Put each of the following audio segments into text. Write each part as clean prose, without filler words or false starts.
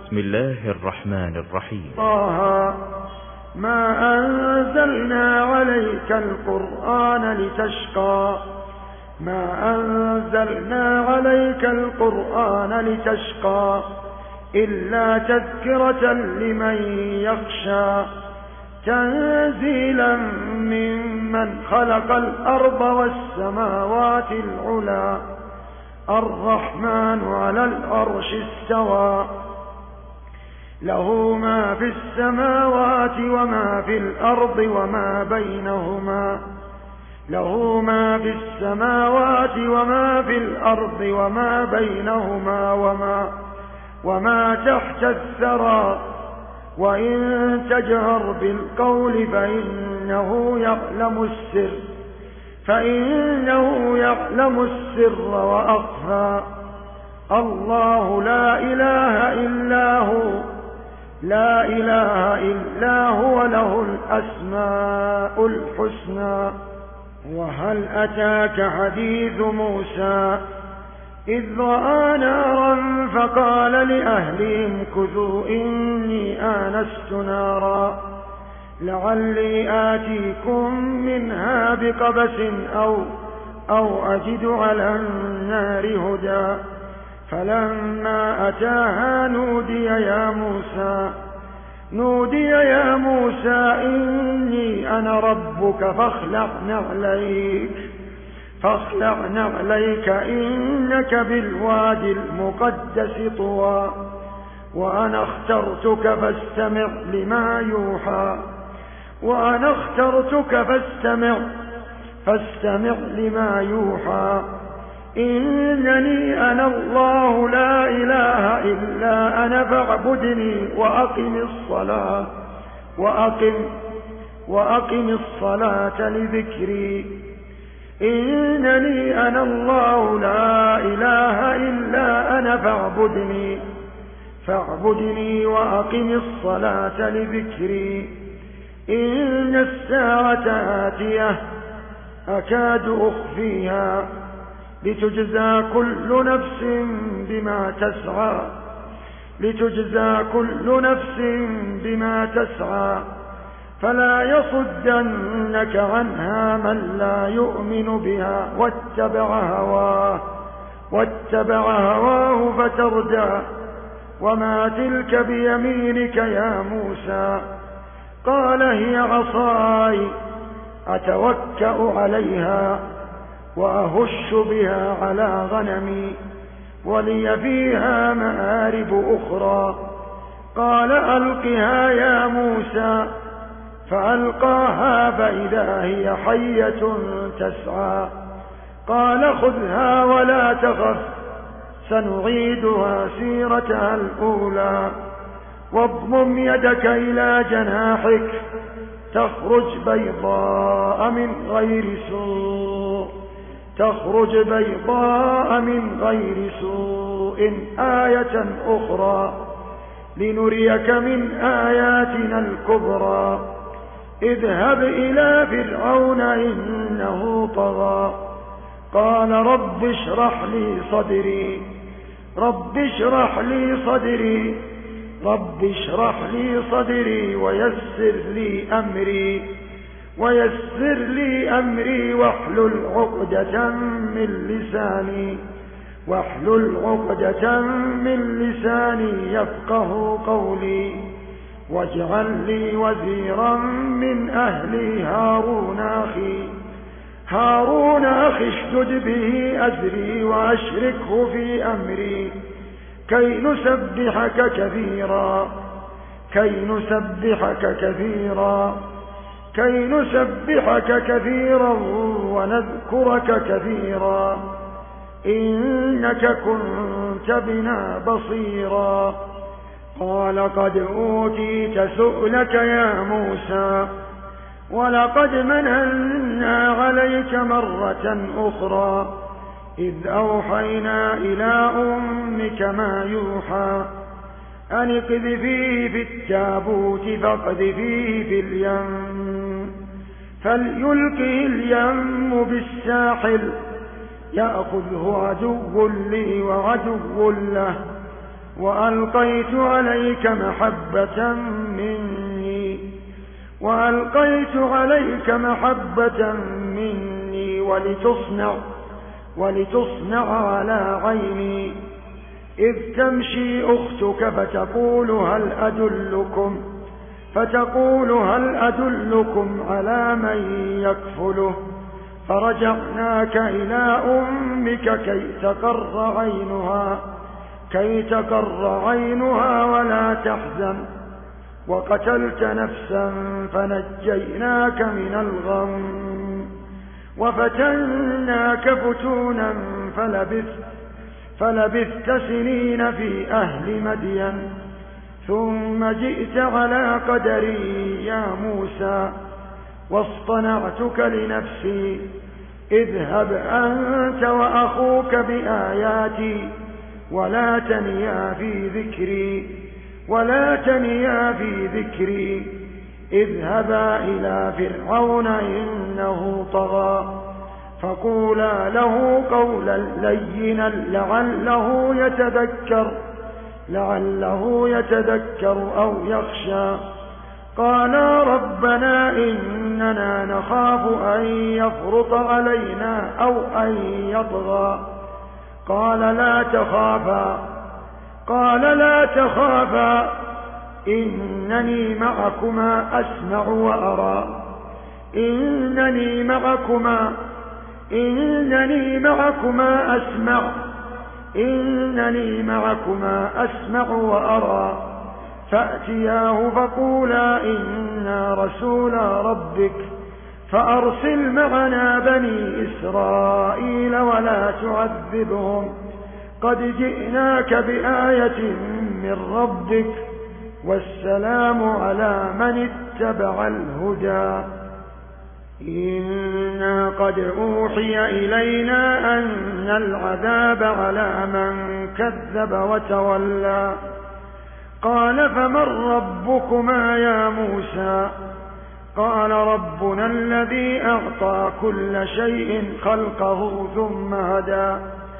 بسم الله الرحمن الرحيم. طه ما أنزلنا عليك القرآن لتشقى ما أنزلنا عليك القرآن لتشقى إلا تذكرة لمن يخشى تنزيلا ممن خلق الأرض والسماوات العلى الرحمن على العرش استوى له ما في السماوات وما في الأرض وما بينهما له ما في السماوات وما في الأرض وما بينهما وما تحت الثرى وإن تجهر بالقول فإنه يعلم السر وأخفى الله لا إله إلا هو له الأسماء الحسنى. وهل أتاك حديث موسى إذ رأى نارا فقال لأهلهم كثوا إني آنست نارا لعلي آتيكم منها بقبس أو أجد على النار هدى فلما أتاها نودي يا موسى إني أنا ربك فاخلع نعليك إنك بالوادي المقدس طوى وأنا اخترتك فاستمع لما يوحى إنني أنا الله لا إله إلا أنا فاعبدني وأقم الصلاة لذكري إنني أنا الله لا إله إلا أنا فاعبدني وأقم الصلاة لذكري إن الساعة آتية أكاد أخفيها لتجزى كل نفس بما تسعى فلا يصدنك عنها من لا يؤمن بها واتبع هواه فتردى وما تلك بيمينك يا موسى قال هي عصاي أتوكأ عليها وأهش بها على غنمي ولي فيها مآرب أخرى قال ألقها يا موسى فألقاها فإذا هي حية تسعى قال خذها ولا تخف سنعيدها سيرتها الأولى واضمم يدك إلى جناحك تخرج بيضاء من غير سوء آية أخرى لنريك من آياتنا الكبرى اذهب إلى فرعون إنه طغى قال رب اشرح لي صدري ويسر لي أمري واحلل عقدة من لساني يفقه قولي واجعل لي وزيرا من أهلي هارون أخي اشدد به أزري وأشركه في أمري كي نسبحك كثيرا ونذكرك كثيرا إنك كنت بنا بصيرا قال قد أوتيت سؤلك يا موسى ولقد مننا عليك مرة أخرى إذ أوحينا إلى أمك ما يوحى أن اقذفيه في التابوت فاقذفيه في اليم فليلقه اليم بالساحل يأخذه عدو لي وعدو له وألقيت عليك محبة مني ولتصنع على عيني إذ تمشي أختك فتقول هل أدلكم على من يكفله فرجعناك إلى أمك كي تقر عينها ولا تحزن وقتلت نفسا فنجيناك من الغم وفتناك فتونا فلبثت سنين في أهل مدين ثم جئت على قدري يا موسى واصطنعتك لنفسي اذهب أنت وأخوك بآياتي ولا تنيا في ذكري اذهبا إلى فرعون إنه طغى فقولا له قولا لينا لعله يتذكر أو يخشى قالا ربنا إننا نخاف أن يفرط علينا أو أن يطغى قال لا تخافا إنني معكما أسمع وأرى إنني معكما أسمع وأرى فأتياه فقولا إنا رسولا ربك فأرسل معنا بني إسرائيل ولا تعذبهم قد جئناك بآية من ربك والسلام على من اتبع الهدى إنا قد أوحي إلينا أن العذاب على من كذب وتولى قال فمن ربكما يا موسى قال ربنا الذي أعطى كل شيء خلقه ثم هدى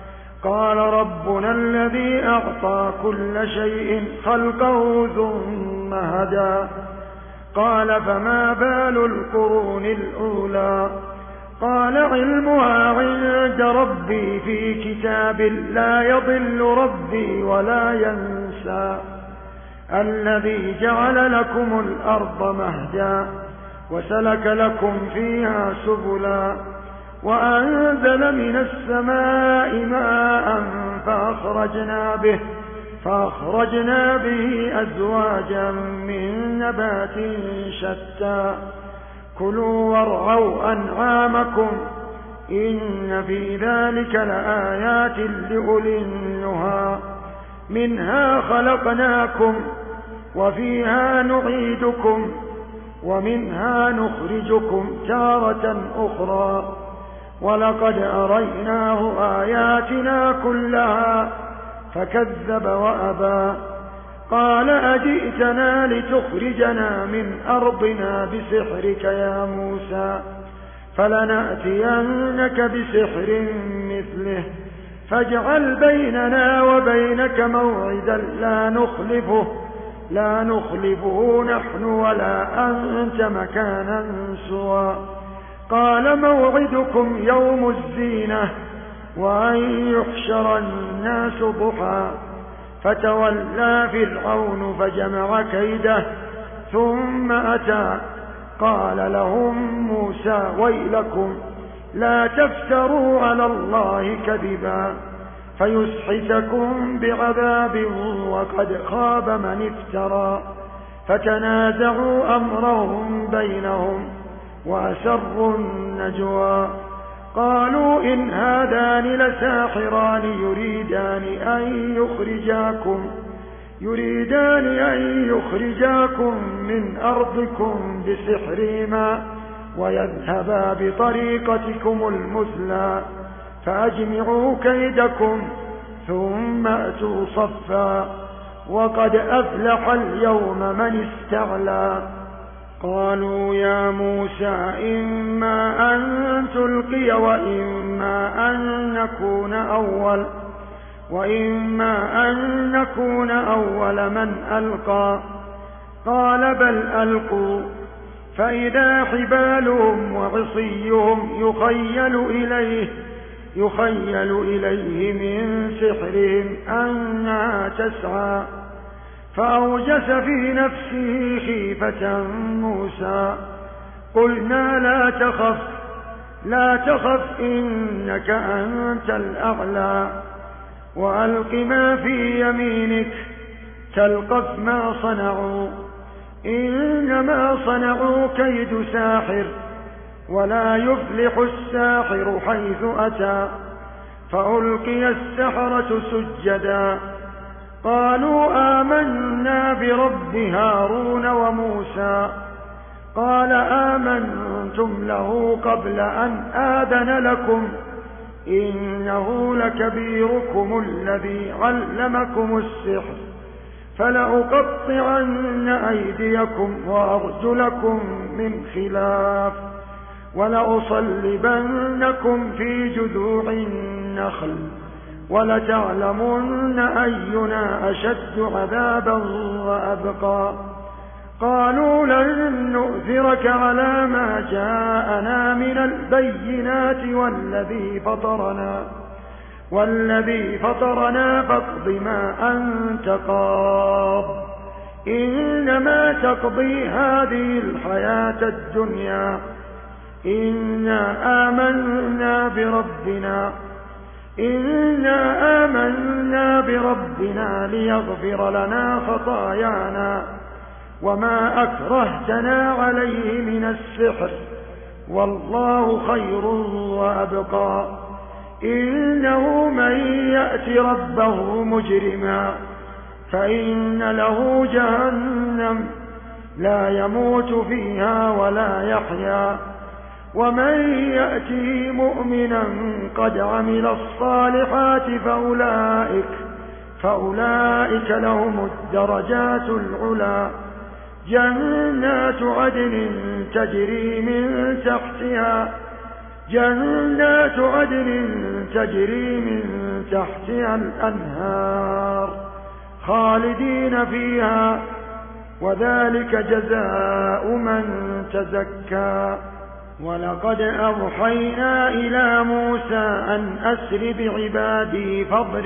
قال فما بال القرون الأولى قال علمها عند ربي في كتاب لا يضل ربي ولا ينسى الذي جعل لكم الأرض مهدا وسلك لكم فيها سبلا وأنزل من السماء ماء فأخرجنا به أزواجا من نبات شتى كلوا وارعوا أنعامكم إن في ذلك لآيات لأولي النهى منها خلقناكم وفيها نعيدكم ومنها نخرجكم تارة أخرى ولقد أريناه آياتنا كلها فكذب وأبى قال أجئتنا لتخرجنا من أرضنا بسحرك يا موسى فلنأتينك بسحر مثله فاجعل بيننا وبينك موعدا لا نخلفه نحن ولا أنت مكانا سوى قال موعدكم يوم الزينة وأن يحشر الناس ضحى فتولى فرعون فجمع كيده ثم أتى قال لهم موسى ويلكم لا تفتروا على الله كذبا فيسحتكم بعذاب وقد خاب من افترى فتنازعوا أمرهم بينهم وأسروا النجوى قالوا إن هذان لساحران يريدان أن يخرجاكم من أرضكم بسحرهما ويذهبا بطريقتكم المثلى فأجمعوا كيدكم ثم أتوا صفا وقد أفلح اليوم من استعلى قالوا يا موسى إما أن تلقي وإما أن نكون أول وإما أن نكون أول من ألقى. قال بل ألقوا، فإذا حبالهم وعصيهم يخيل إليه من سحرهم أنها تسعى. فأوجس في نفسه خيفة موسى. قلنا لا تخف إنك أنت الأعلى، وألق ما في يمينك تلقف ما صنعوا، إنما صنعوا كيد ساحر، ولا يفلح الساحر حيث أتى. فألقي السحرة سجدا، قالوا آمنا برب هارون وموسى. قال آمنتم له قبل أن آذن لكم، إنه لكبيركم الذي علمكم السحر، فلأقطعن أيديكم وأرجلكم من خلاف، ولأصلبنكم في جذوع النخل، ولتعلمن أينا أشد عذابا وأبقى. قالوا لن نؤثرك على ما جاءنا من البينات والذي فطرنا فاقض ما أنت قاض، إنما تقضي هذه الحياة الدنيا، إنا آمنا بربنا ليغفر لنا خطايانا، وما أكرهتنا عليه من السحر، والله خير وأبقى. إنه من يأت ربه مجرما فإن له جهنم لا يموت فيها ولا يحيا، ومن يأته مؤمنا قد عمل الصالحات فأولئك لهم الدرجات العلى، جنات عدن تجري من تحتها الأنهار خالدين فيها، وذلك جزاء من تزكى. ولقد أوحينا إلى موسى أن أسر بعبادي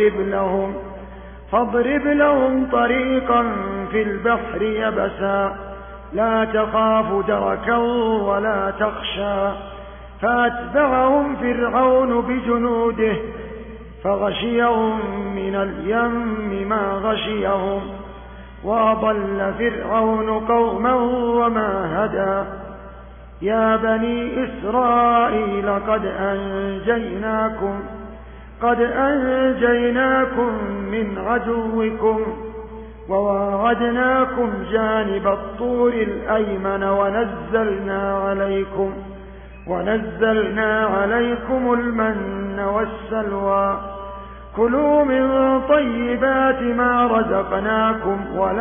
فاضرب لهم طريقا في البحر يبسا لا تخاف دركا ولا تخشى. فأتبعهم فرعون بجنوده فغشيهم من اليم ما غشيهم، وأضل فرعون قوما وما هدى. يا بني إسرائيل قد أنجيناكم من عدوكم وواعدناكم جانب الطور الأيمن ونزلنا عليكم المن والسلوى. كلوا من طيبات ما رزقناكم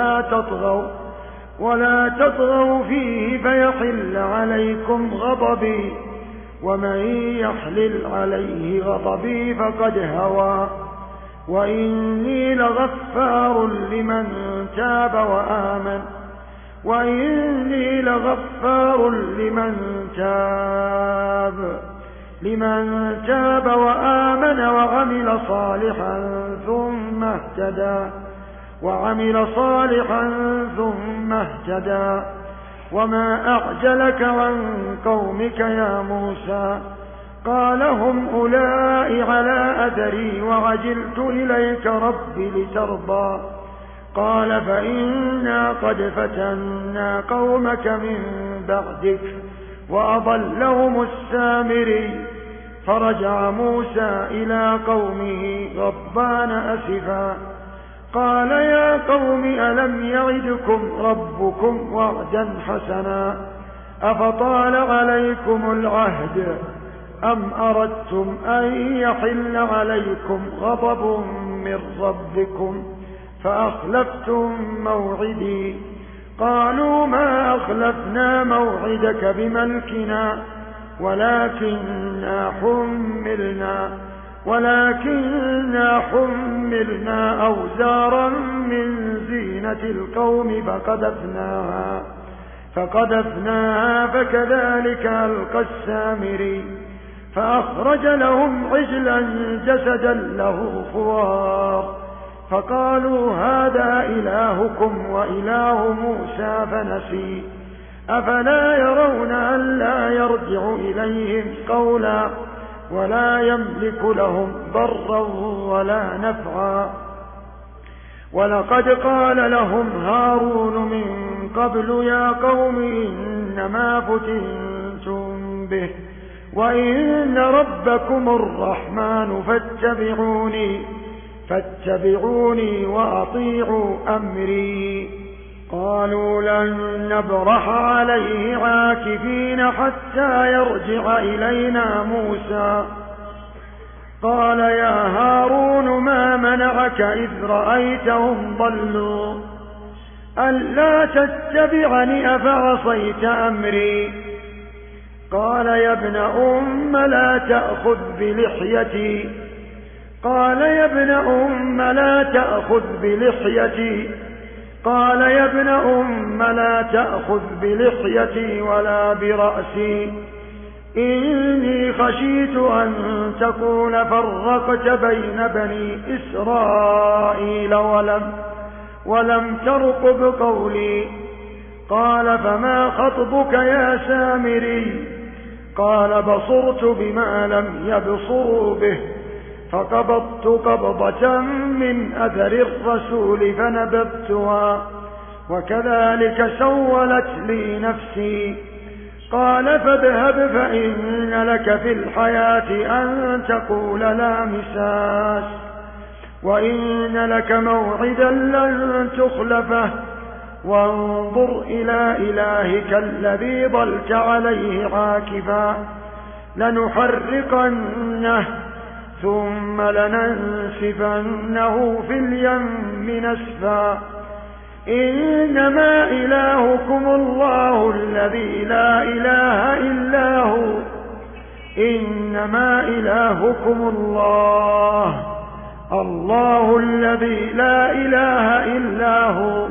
ولا تطغوا فيه فيحل عليكم غضبي، ومن يحلل عليه غضبي فقد هوى. وإني لغفار لمن تاب وآمن وعمل صالحا ثم اهتدى. وما أعجلك عن قومك يا موسى؟ قال هم أولئك على أثري وعجلت إليك رب لترضى. قال فإنا قد فتنا قومك من بعدك وأضلهم السامري. فرجع موسى إلى قومه غضبان أسفا قال يا قوم ألم يعدكم ربكم وعدا حسنا أفطال عليكم العهد أم أردتم أن يحل عليكم غضب من ربكم فأخلفتم موعدي؟ قالوا ما أخلفنا موعدك بملكنا ولكننا ولكننا حملنا أوزارا من زينة القوم فقذفناها فكذلك ألقى السامري فأخرج لهم عجلا جسدا له خوار فقالوا هذا إلهكم وإله موسى فنسي أفلا يرون ألا يرجع إليهم قولا ولا يملك لهم ضرا ولا نفعا ولقد قال لهم هارون من قبل يا قوم إنما فتنتم به وإن ربكم الرحمن فاتبعوني وأطيعوا أمري قالوا لن نبرح عليه عاكفين حتى يرجع إلينا موسى قال يا هارون ما منعك إذ رأيتهم ضلوا ألا تتبعني أفعصيت أمري قال يا ابن أم لا تأخذ بلحيتي قال يا ابن أم لا تأخذ بلحيتي ولا برأسي إني خشيت أن تكون فرقت بين بني إسرائيل ولم ترقب قولي قال فما خطبك يا سامري قال بصرت بما لم يبصروا به فقبضت قبضة من أثر الرسول فنبذتها وكذلك سولت لي نفسي قال فاذهب فإن لك في الحياة أن تقول لا مساس وإن لك موعدا لن تخلفه وانظر إلى إلهك الذي ظلت عليه عاكفا لنحرقنه ثم لننسفنه في اليم نسفا إنما إلهكم الله الذي لا إله إلا هو إنما إلهكم الله الذي لا إله إلا هو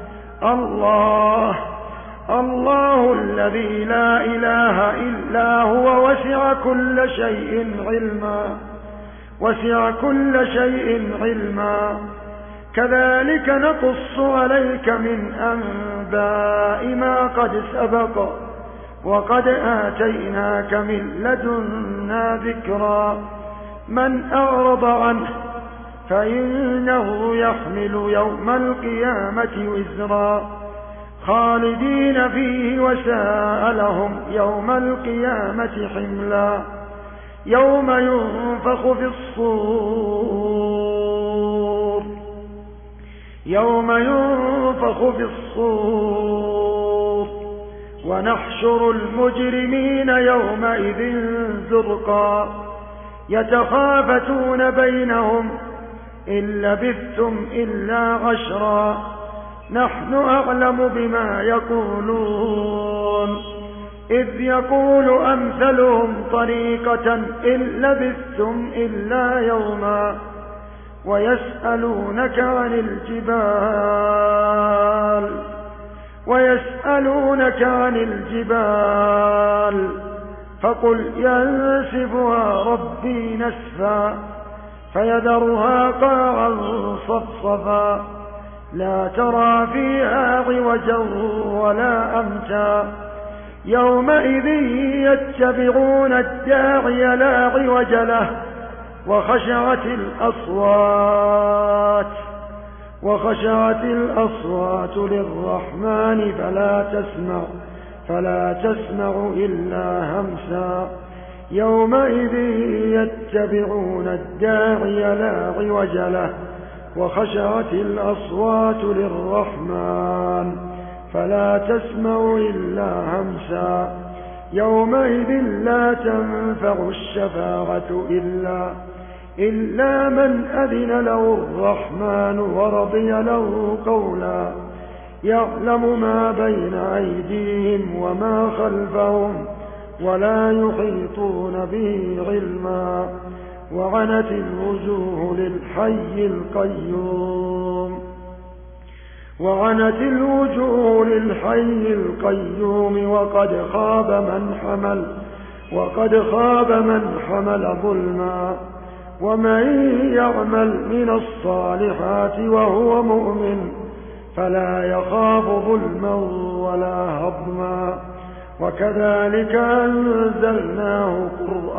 الله الذي لا إله إلا هو وسع كل شيء علما كذلك نقص عليك من أنباء ما قد سبق وقد آتيناك من لدنا ذكرا من أعرض عنه فإنه يحمل يوم القيامة وزرا خالدين فيه وساء لهم يوم القيامة حملا يوم ينفخ في الصور ونحشر المجرمين يومئذ زرقا يتخافتون بينهم إن لبثتم إلا عشرا نحن أعلم بما يقولون إذ يقول أمثلهم طريقة إن لبثتم إلا يوما ويسألونك عن الجبال فقل ينسفها ربي نسفا فيذرها قاعا صفصفا لا ترى فيها عوجا ولا أمتا يومئذ يتبعون الداعي لا عوج له وخشعت الأصوات للرحمن فلا تسمع إلا همسا يومئذ يتبعون الداعي لا عوج له وخشعت الأصوات للرحمن فلا تسمع إلا همسا يومئذ لا تنفع الشفاعة إلا من أذن له الرحمن ورضي له قولا يعلم ما بين أيديهم وما خلفهم ولا يحيطون به علما وعنت الوجوه للحي القيوم وقد خاب من حمل ظلما. ومن يعمل من الصالحات وهو مؤمن فلا يخاف ظلما ولا هضما. وكذلك أنزلناه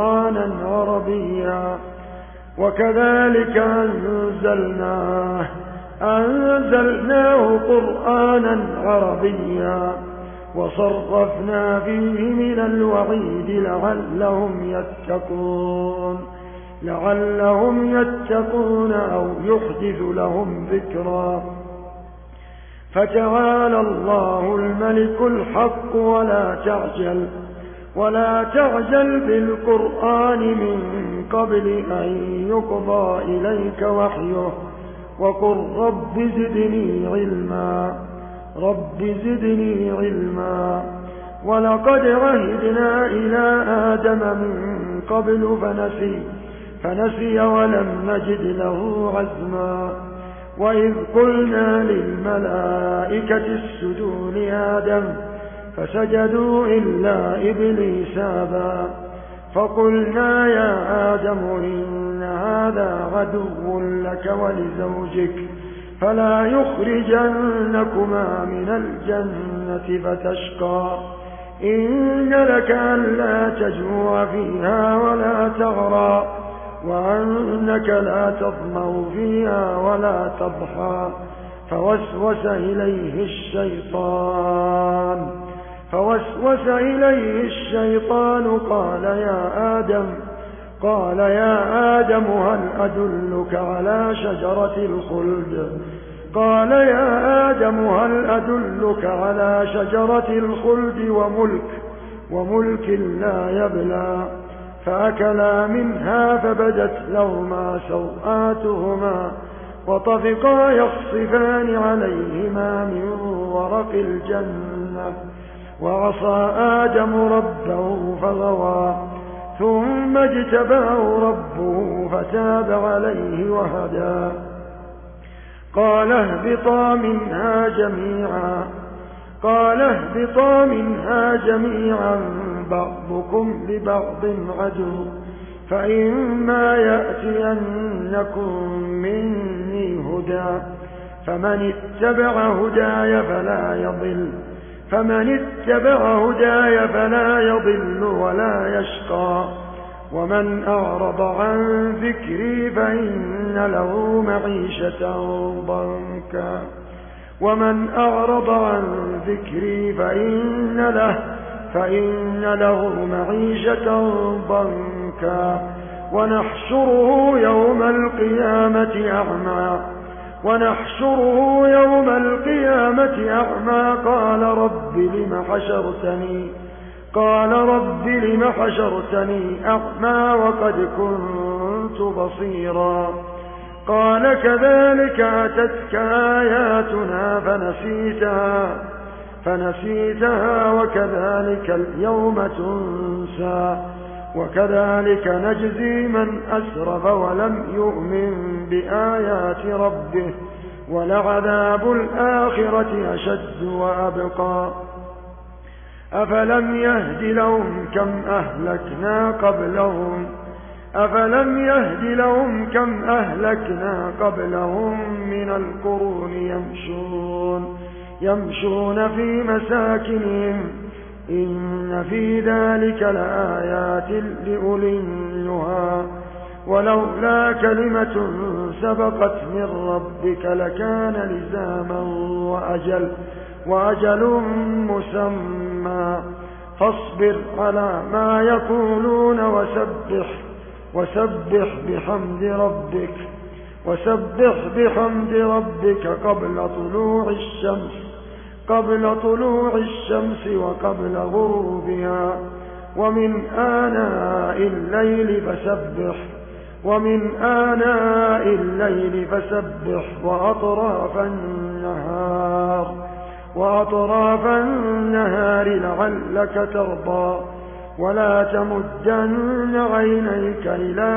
قرآنا عربيا وصرفنا فيه من الوعيد لعلهم يتقون أو يحدث لهم ذكرا. فتعالى الله الملك الحق ولا تعجل بالقرآن من قبل أن يقضى إليك وحيه وقل رب زدني علما. ولقد عهدنا إلى آدم من قبل فنسي ولم نجد له عزما. وإذ قلنا للملائكة اسجدوا لآدم فسجدوا إلا إبليس أبى فقلنا يا آدم إن هذا عدو لك ولزوجك فلا يخرجنكما من الجنة فتشقى. إن لك ألا تجوع فيها ولا تغرى وأنك لا تظمأ فيها ولا تضحى. فوسوس إليه الشيطان قال يا آدم هل أدلك على شجرة الخلد وملك لا يبلى. فأكلا منها فبدت لهما سوآتهما وطفقا يخصفان عليهما من ورق الجنة. وعصى آدم ربه فغوى ثم اجتباه ربه فتاب عليه وهدى. قال اهبطا منها جميعا بعضكم لبعض عدو فإما يأتينكم مني هدى فمن اتبع هداي فلا يضل ولا يشقى. ومن أعرض عن ذكري فإن له معيشة ضنكا ونحشره يوم القيامة أعمى قال رب لم حشرتني أعمى وقد كنت بصيرا. قال كذلك أتتك آياتنا فنسيتها وكذلك اليوم تنسى. وكذلك نجزي من أسرف ولم يؤمن بآيات ربه ولعذاب الآخرة أشد وأبقى. أفلم يهد لهم كم أهلكنا قبلهم من القرون يمشون في مساكنهم إن في ذلك لآيات لأولي النهى. ولولا كلمة سبقت من ربك لكان لزاما وأجل مسمى. فاصبر على ما يقولون وسبح بحمد ربك قبل طلوع الشمس وقبل غروبها ومن آناء الليل فسبح وأطراف النهار لعلك ترضى. ولا تمدن عينيك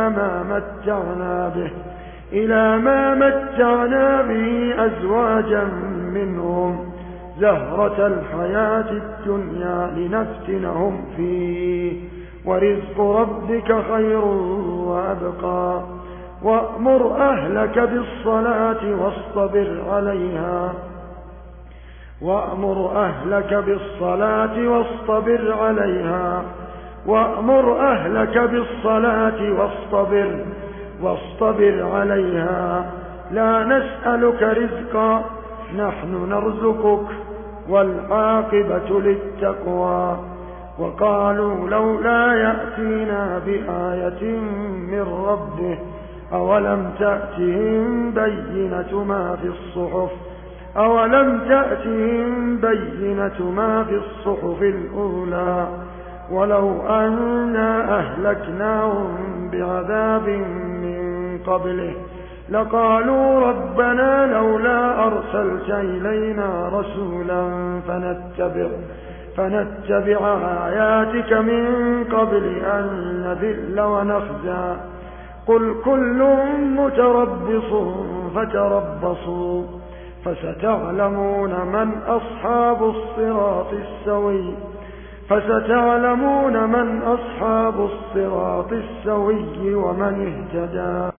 إلى ما متعنا به أزواجا منهم زهرة الحياة الدنيا لنفتنهم فيه ورزق ربك خير وأبقى وأمر أهلك بالصلاة واصطبر عليها وأمر أهلك بالصلاة واصطبر عليها لا نسألك رزقا نحن نرزقك والعاقبة للتقوى وقالوا لولا يأتينا بآية من ربه أولم تأتهم بينة ما في الصحف الأولى ولو أنا أهلكناهم بعذاب من قبله لقالوا ربنا لولا أرسلت إلينا رسولا فنتبع آياتك من قبل أن نذل ونخزى قل كل متربص فتربصوا فستعلمون من أصحاب الصراط السوي ومن اهتدى.